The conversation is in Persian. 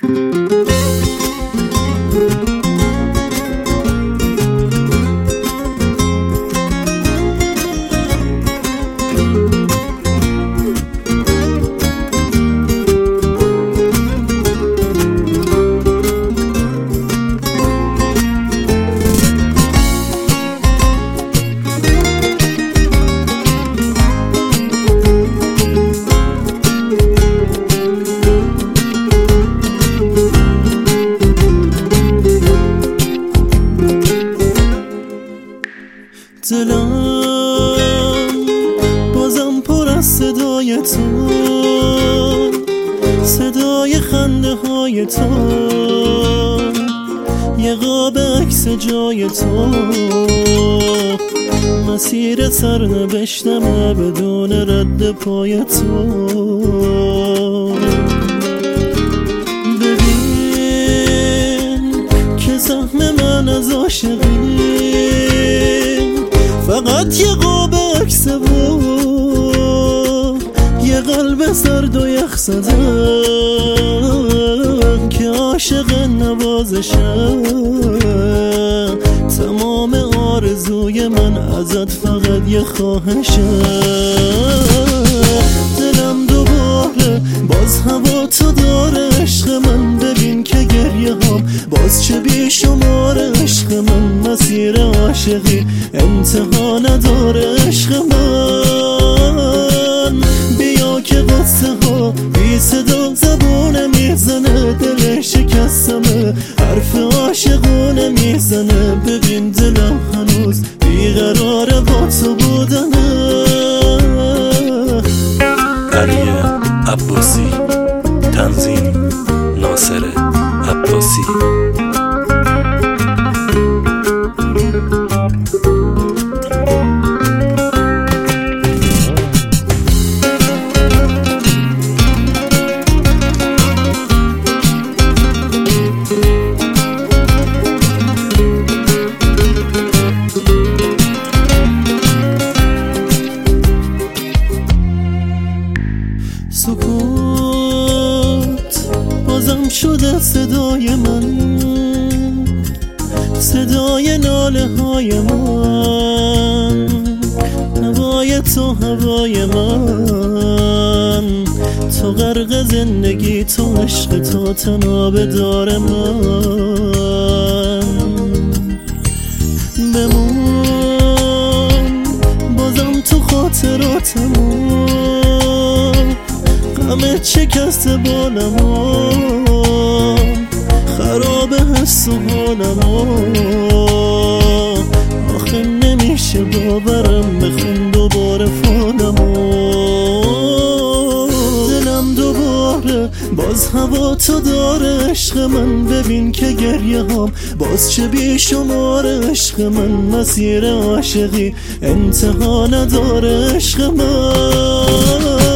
دلم بازم پر از صدای تو، صدای خنده های تو، یه قاب عکس جای تو، مسیر سرنوشتمه بدون رد پای تو. ببین که سهم من از عاشقی فقط یه قاب عکس و یه قلب سرد و یخ زدن که عاشق نوازشم. تمام آرزوی من ازت فقط یه خواهشم. دلم دوباره باز هوا تو داره عشق من. ببین که گریه هم باز چه بیشمار عشق من. مسیر عاشقی انتها نداره عشق من. بیا که قصه ها بی صدا زبونه میزنه. دل شکستمه حرف عاشقونه میزنه. ببین دلم هنوز بیقراره با تو بودنه. علی عباسی، تنظیم ناصر عباسی. سکوت بازم شده صدای من، صدای ناله های من. هوای تو هوای من، تو غرق زندگی، تو عشق، تو تناب دار من. بمون بازم تو خاطراتمون. غمت شکست بالمو، خراب حس و حالمو. آخه نمیشه باورم بخون دوباره فالمو. دلم دوباره باز هوا تو داره عشق من. ببین که گریه هم باز چه بیشمار عشق من. مسیر عاشقی انتها نداره عشق من.